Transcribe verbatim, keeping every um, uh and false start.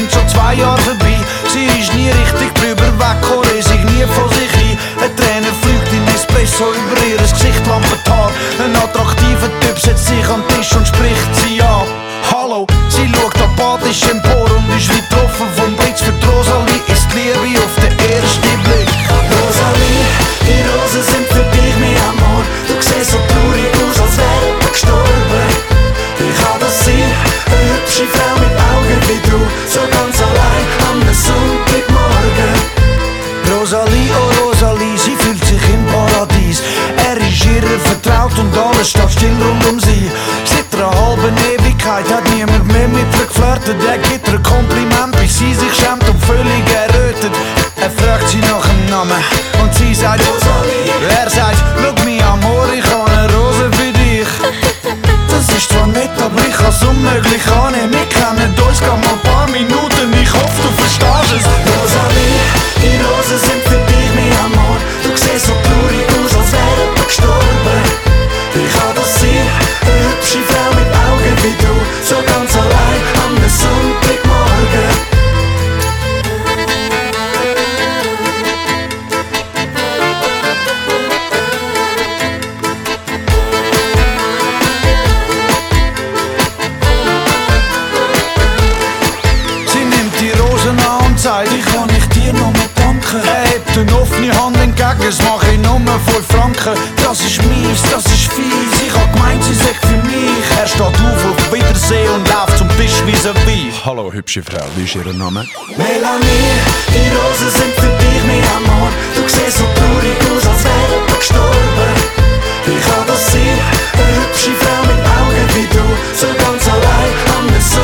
sind schon zwei Jahre vorbei. Sie ist nie richtig drüber weg, resigniert von sich ein. Eine Träne fliegt in Espresso über ihr Gesicht, Lampenhaar. Ein attraktiver Typ setzt sich an den Tisch und spricht sie an. Hallo, sie schaut apathisch empor und ist wie getroffen vom Blitz. Für die Rosalie ist die Liebe auf den ersten Blick. Rosalie, die Rosen sind für dich mein Amor. Du siehst so traurig aus, als wäre jemand gestorben. Wie kann das sein? Eine hübsche Frau mit Augen wie du, so ganz allein am Sonntagmorgen. Rosalie, oh Rosalie, sie fühlt sich im Paradies. Er ist ihr vertraut und alles steht still rund um sie. Seit einer halben Ewigkeit hat niemand mehr mit ihr geflirtet. Er gibt ihr ein Kompliment, bis sie sich schämt und völlig errötet. Er fragt sie nach dem Namen und sie sagt Rosalie. Er sagt, schau mich Amor, ich habe eine Rose für dich. Das ist zwar nett, aber ich kann's unmöglich annehmen. Wir kennen uns gerade mal ein paar Minuten, ich hoffe du verstehst es. Rosalie, die Rosen sind für dich mein Amor. Du siehst so traurig aus, als wäre jemand gestorben. Wie kann das sein? Eine hübsche Frau mit Augen wie du, so ganz allein am Sonntagmorgen. Ich kann ich dir noch mal danken. Er hebt eine offene Hand entgegen, das mach ich nur voll Franken. Das ist mies, das ist fies, ich hab gemeint, sie sagt für mich. Er steht auf, auf Wiedersehen und läuft zum Tisch vis-à-vis. Hallo hübsche Frau, wie ist Ihr Name? Melanie, die Rosen sind für dich mein Amor. Du siehst so traurig aus, als wäre jemand gestorben. Wie kann das sein? Eine hübsche Frau mit Augen wie du, so ganz allein am